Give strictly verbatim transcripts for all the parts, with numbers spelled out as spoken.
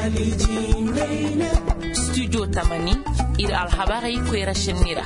studio tamani ir alhabari kwera shenira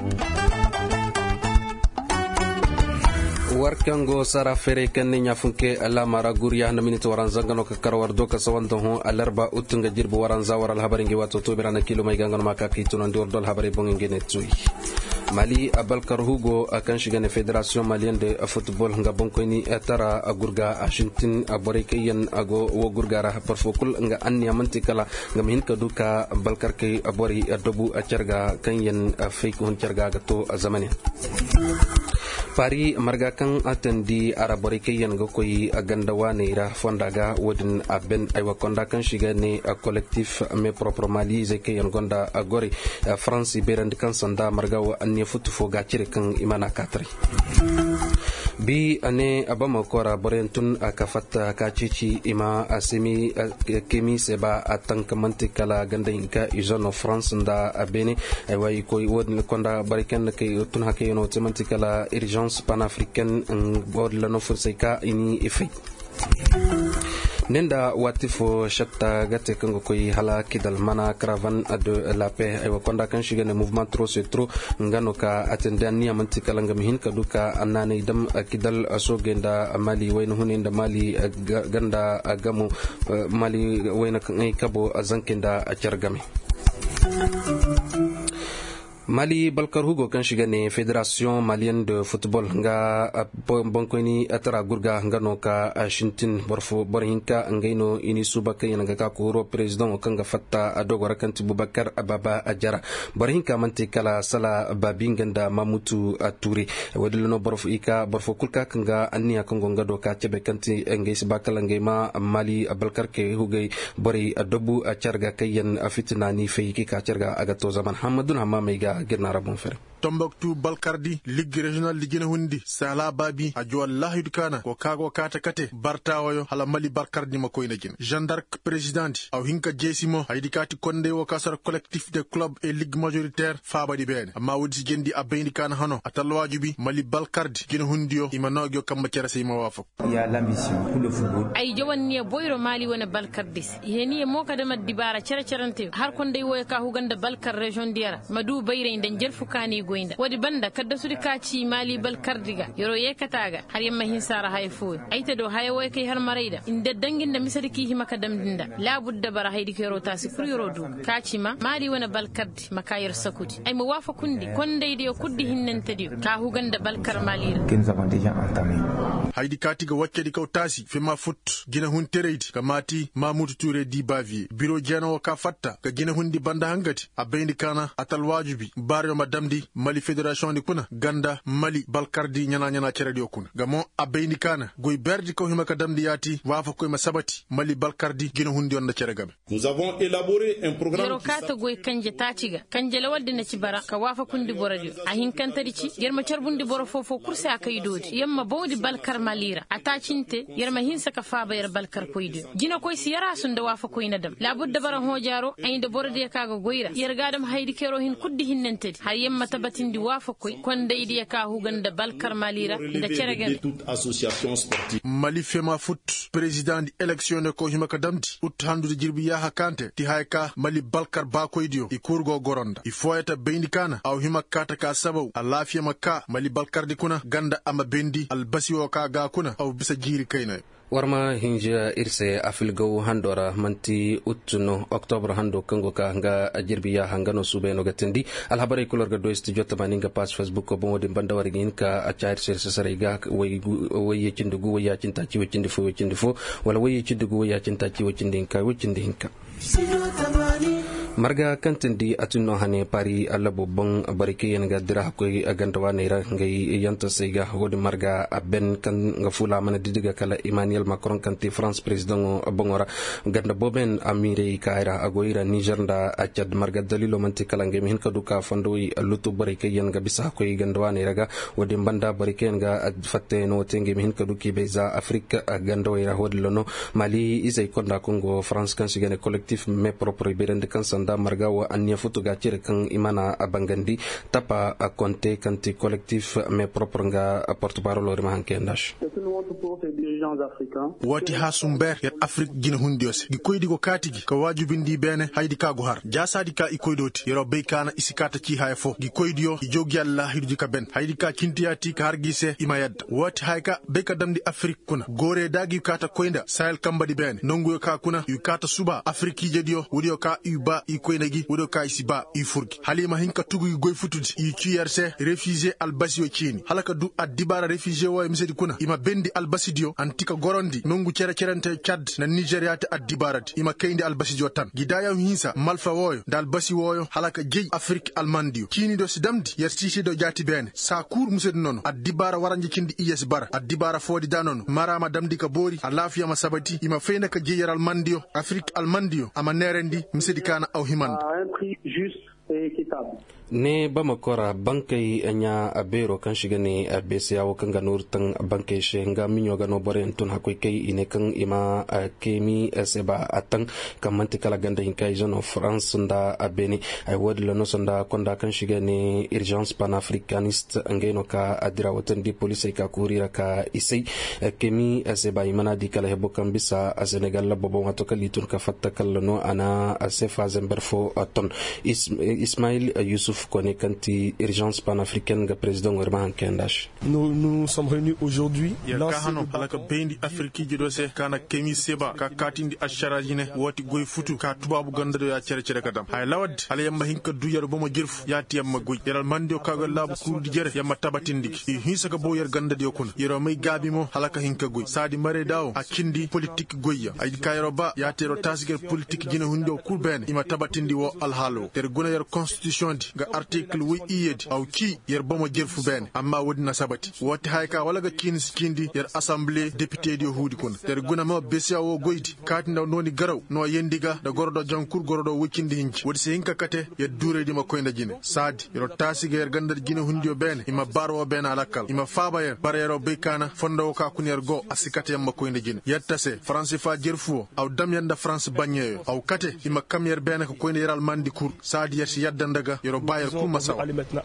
warkango sara fere kanne nyafunke ala mara guriya na minute waran zangano ka karwar doka sawanto ho alarba utunga jirbu waran zawar al habari ngi wato to berana kilo mai gangano maka kituna ndor dol habari bonge ne tui Mali Abalkar Hugo akan shigane Fédération Malienne de Football nga bonkoni tara agurga Argentine aborekayen ago wo gurgara parfokul nga anni amanti kala nga min kaduka Balkar kay abori dobu acerga kanyen fake hon cerga gato zamani Pari marga kan atandi araborekayen ga koyi aganda wanira fondaga wodin aben aywa konda kan shigane collectif me propre Mali zekayen gonda agori France berand kan sanda marga wa ne futu fo ga cire kan imana katri bi ane abama kora borentun akafatta ka cici ima asemi kemi seba atankamanti kala ganda inka izono France nda abene ay koy wodni konda barikan kay tun hakke no temanti kala urgence panafricaine bodla no forseka ini ifi Nenda watifo shatta gate kango koy hala kidal mana caravan de la paix ay wakonda kan shigane mouvement trop c'est trop ngano ka atendani amanti kala ngam hin kaduka anane dam kidal asogenda Mali wayno huninda Mali ganda agamu Mali wayna kan kabo azankenda acergame Mali Balkar Hugo kan shigane Fédération Malienne de Football nga bonkoni atara gurga ngano ka Argentine borfo borhinka ngaino ini subaka yanga ka ko president kanga fatta adogora kanti Boubacar Ababa Ajara borhinka manti kala sala babinganda Mamutu Touré wadilno borfo ika borfo kulka kanga anniya kongo ngado ka tebe kanti ngay sibakala ngema Mali Balkar ke hugay bori adobu acarga kayen fitna ni feyki ka carga agato zaman Hamadun Hamamega Gernara Bonfer Tombouctou Balkardi Ligue Régionale Ligine Hundi Sala Babi Adjo Allah Yudkana ko kago kata kate Bartawoyo hala Mali Balkardi makoyna jin Jeanne d'Arc présidente aw hinka jesimo haydi kati konde wo kasar collectif de club et ligue majoritaire fabadi ben amma wodi jendi abeyni kana hano atalwajubi Mali Balkardi gine hundiyo imanogyo kamma kera sey mawafak ya l'ambition pour le football ay jawani boyro Mali wona Balkardis yeni mo kada madibara cere cerante har konde wo ka huganda Balkar région diara madu bayre den jelfukani goinda wadi banda kadda sudi kaci Mali Balkardiga yoro yekataga har yamma hinsara hayfu ayta do hayo kay har marayda inde danginda misariki himaka damdinda la budda bara haydi kero tasi pour yoro du kaci ma Mali wona Balkardi makayir sakuti ay mo wafa kundi konde de kuddi hinnente di ka huganda Balkar Mali que nous avons déjà entamé haydi kati ga wacce di kaw tasi fema foot gina hun tereydi kamati Mamoudou Touré di Bavier biro jeno ka fatta ga gina hundi banda hangati abeyndi kana atal wajibi baryo madamdi Mali Fédération ni kuna ganda Mali Balkardi nyana nyana ceredi okuna gamo abeyni kana goy berdi ko himaka damdi yati wafa ko ma sabati Mali Balkardi gino hundi on ceregabe. Nous avons élaboré un programme yoro kata goy kanje taciga kanje lawalde na ci bara ka wafa kundi boradio ahin kantari ci yerma cerbundi boro fofo kurse akay dodi yamma bawdi Balkar Malira atacinte yerma hinsa ka faba yer Balkar koyde gino koy si yara sunda wafa koyna dam labudda bara hojaro ayinde boradio kaga goyra yergadam haydi kero hin kuddi hinnentedi hay yamma tabatindi wafa koy konde idi ka huganda Balkar Malira da ceregal toute association sportive Mali Fema Foot président di élection ko himaka damdi ut handu jirbi ya hakante ti hayka Mali Balkar ba koydio i kurgo goronda i foyata bendi kana aw himaka ta ka sabaw alafiya makka Mali Balkar di kuna ganda ama bendi albasi wo ka ga kuna aw bisa jiri kayna warma hinja irse afilgo handora manti utno octobre hando kango ka nga jirbiya hangano sube no gatendi alhabari kulor ga do studio tamaninga page facebook ko bomodi bandawari gin ka achair sir sasariga way way cindugo way cinta ci wicindi fo wicindi fo wala way cindugo way cinta ci wicindi ka wicindi hinka marga kantendi atunno hane pari alla bobon barike yen ga dira ko aganta wa neera ngay yanta seyga wodi marga ben kan nga fula mana didiga kala Emmanuel Macron kanti France president bongora ganda boben amire kaira agoira Niger nda acad marga dalilo manti kala ngem hin kaduka fondoy lutu barike yen ga bisa ko ganda wa neera ga wodi banda barike yen ga fatte no tenge hin kaduki beza Afrique ganda wa wodi lono Mali isay konda Congo France kan sigane collectif me propre berende kan da marga wa anya futu ga cire kan imana abangandi tapa a konte kanti collectif me propre nga porte parole ma hanke ndash wati ha sumber yar Afrique gina hundiose gi koydi go katigi ka wajubindi bene haydi ka go har jasadi ka ikoydoti yero beykana isikata ci hay fo gi koydiyo i jogi Allah hirji ka ben haydi ka kintiyati ka hargise imayad wati hayka beyka damdi Afrique kuna gore dagi kata koynda Sahel kambadi bene nongu ka kuna yu kata suba Afrique jediyo wudiyo ka uba i koynagi wudiyo ka isiba i furgi halima hinka tugu goy futudi i C R C réfugié albasio chini halaka du adibara réfugié wo misedi kuna ima bendi albasidio antika gorondi nongu cere cerente Chad na Nigeria ta adibarati ima kayndi albasidio tan gidaya hinsa malfa woyo dal basi woyo halaka jey Afrique almandio kini do sidamdi yertisi do jati bene sa kur musedi nono adibara waranji kindi iyes bara adibara fodi danono marama damdi ka bori alafiya masabati ima feyna ka jey almandio Afrique almandio ama nerendi misedi kana aw himan et équitable. Ne Bamakora bankay anya abero kan shiga ne abesiya wo kan ganur tan bankay shenga minyo gano bore entun hakoy kay ine kan ima kemi seba atan kan mantikala ganda hinkai zone of France nda abeni ay wodi lano sonda konda kan shiga ne urgence panafricaniste ngeno ka adira wotan di police ka kurira ka isay kemi seba imana di kala hebo kan bisa a Senegal labo wato kalitun ka fatta kallano ana sefa zemberfo ton Ismail Youssouf Konekanti urgence panafricaine ga président Ourman Kendash. Nous nous sommes réunis aujourd'hui. Ya kahano alaka bendi Afriki jidose kana kemi seba ka katindi asharajine woti goy futu ka tubabu gandado ya cere cere kadam hay lawad ala yamba hinka duyar bomo jirfu yati yamba goy yaral mandio kaga labu kurdi jere yamba tabatindi i hinsa ka bo yar gandado kun yero may gabi mo halaka hinka goy sadi mare dawo akindi politique goyya ay kayro ba yatero tasger politique jina hundo kurben ima tabatindi wo alhalo ter guna yar constitution di ga article wi iyedi aw ki yer bomo jerfu ben amma wodina sabati woti hayka wala ga kin skindi yer assemblée député di hudi kun ter guna ma besia wo goyti kati ndaw noni garaw no yendiga da gordo jankur gordo wikindi hinci wodi se hinka kate yer dure di ma koynda jine sadi yer tasi ga yer gandal jine hundio ben ima barwo ben alakal ima faba yer barero bekana fondo ka kunyer go asikate yam ma koynda jine yettase france fa jerfu aw dam yanda france bagneyo aw kate ima kamyer ben ko koynda yeral mandi kur sadi yer si yaddandaga yero bayar kuma saw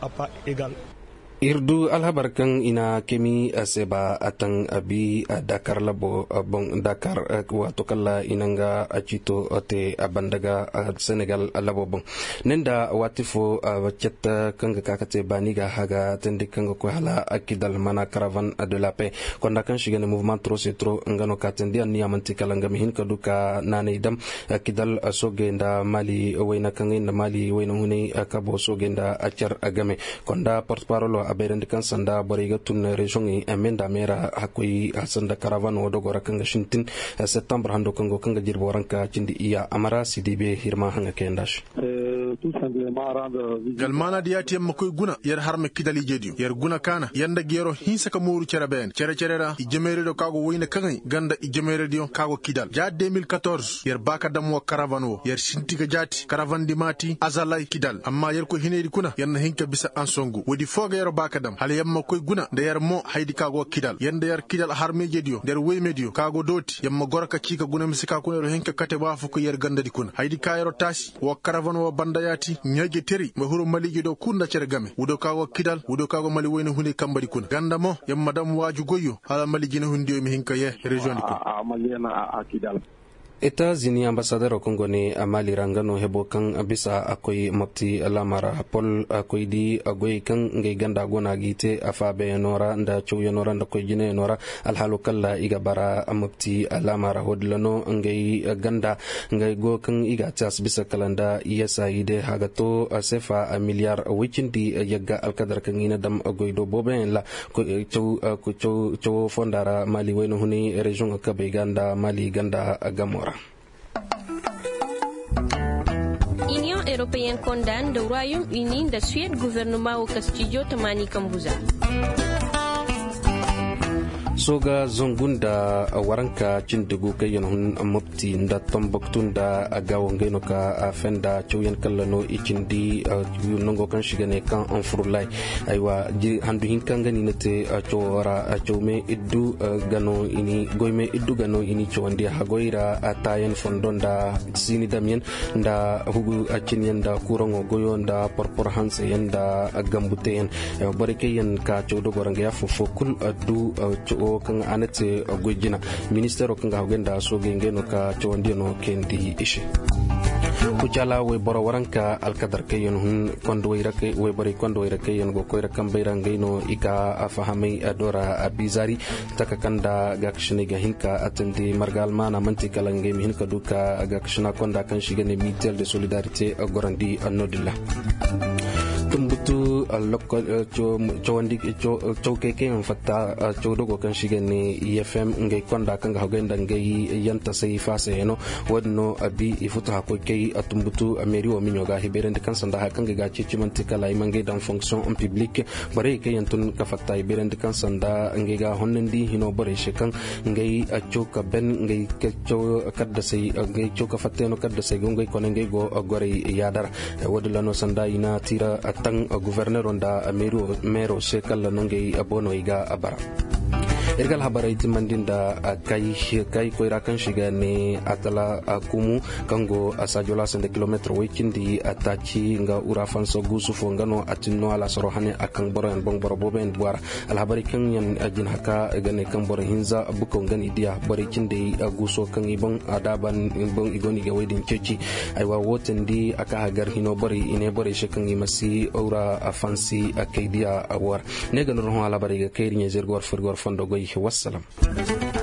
Irdu alhabarkan ina kemi seba atang abi Dakar labo bon Dakar wato kala inanga achito te abandaga Senegal labo bon nenda watifo wacetta kanga kakate baniga haga tende kanga ko hala akidal mana caravan de la paix konda kan shigene mouvement trop c'est trop ngano katendi ani amanti kala ngam hin kaduka nane dam akidal sogenda Mali wayna kanga nda Mali wayna hune akabo sogenda achar agame konda porte-parole aberende kan sanda bariga tun region e amenda mera hakoy sanda caravan wodo gora kanga shintin septembre hando kango kanga jirbo waranka cindi iya amara sidibe hirma hanga kendash tout simplement rendre galmana diati am koy guna yer harme kidali jediyo yer guna kana yanda gero hinsa ka muru cere ben cere cerera i jemere do kago woyne kangay ganda i jemere dio kago kidal ja deux mille quatorze yer baka dam wo caravan wo yer shintiga jati caravan di mati azalay kidal amma yer ko hinedi kuna yanna hinka bisa ansongu wodi foga yer baka dam hal yamma koy guna de yer mo haydi kago kidal yanda yer kidal harme jediyo der wey medio kago doti yamma goraka kika guna misika kunero hinka kate bafu ko yer ganda di kuna haydi kayro tasi wo caravan wo banda yati nyage teri ma huro maliji do kunda cere game wudo kago kidal wudo kago mali wayne hunde kambadi kuna ganda mo yamma dam waju goyo hala maliji ne hunde mi hinka ye region di kuna a malena a kidal États-Unis ambassadeur Congo ne Mali rangano hebo kan bisa akoy mopti lamara Paul akoy di agoy kan ngay ganda gona gite afabe nora nda chuyo nora nda koy jine nora alhalu kala iga bara mopti lamara hodlano ngay ganda ngay go kan iga tas bisa kalanda yesa ide hagato sefa a milliard wikindi yaga alkadar kan ina dam agoy do boben la ko chu ko chu chu fondara Mali wayno huni region kabe ganda Mali ganda gamora. Union européenne condamne le Royaume-Uni de Suède gouvernement au Castillo Tamani Kambuza. Soga zongunda waranka cindugu kayen hun mopti nda tomboktun da agawo ngeno ka fenda chuyen kallano ikindi nongo kan shigane kan on furlay aywa handu hinkanga ni nete chora chome iddu gano ini goyme iddu gano ini chwandi hagoira atayen fondonda sini damien nda hugu achinyen da kurongo goyo nda porpor hanse yenda gambuten bareke yen ka chodo goranga ya fofo kul adu fo kan anete gojina ministero kan hawgenda so gengeno ka tondino kendi ishe kucala we boro waranka alkadar kayen hun kondo irake we bari kondo irake yen go koira kambeira ngaino ika afahami adora abizari takakanda gakshine gahinka atende margal mana manti kalange mihinka duka gakshina konda kan shigane mitel de solidarité gorandi anodilla tumbutu lokko chowandi chowkeke en fatta chowdogo kan shigane E F M ngay konda kan hawgenda ngay yanta sai fase eno wadno abi ifuta hako kay tumbutu ameri o minyoga hiberende kan sanda hakan ga cici mantika lai mangay dan fonction en public bare kay yantun ka fatta hiberende kan sanda ngay ga honnendi hino bare shekan ngay choka ben ngay kecho kadda sai ngay choka fatteno kadda sai ngay konengay go gore yadar wadlano sanda ina tira tang gouverneur onda ameru mero sekal nongei abono iga abara ergal habarai timandinda kai kai koira kan shiga ne atala akumu kango asajola sende kilometer wekindi atachi nga urafan so gusu fo ngano atinno ala sorohane akan boro en bong boro boben buar al habari kan yan ajin haka gane kan boro hinza buko ngani dia bari kinde aguso kan ibon adaban ibon igoni ga wedin ceci aywa wotendi aka hagar hino bari ine bari shekan imasi ora afansi akaidia awar ne gano ro ala bari ga kairi ne zergor furgor fondo go wassalam.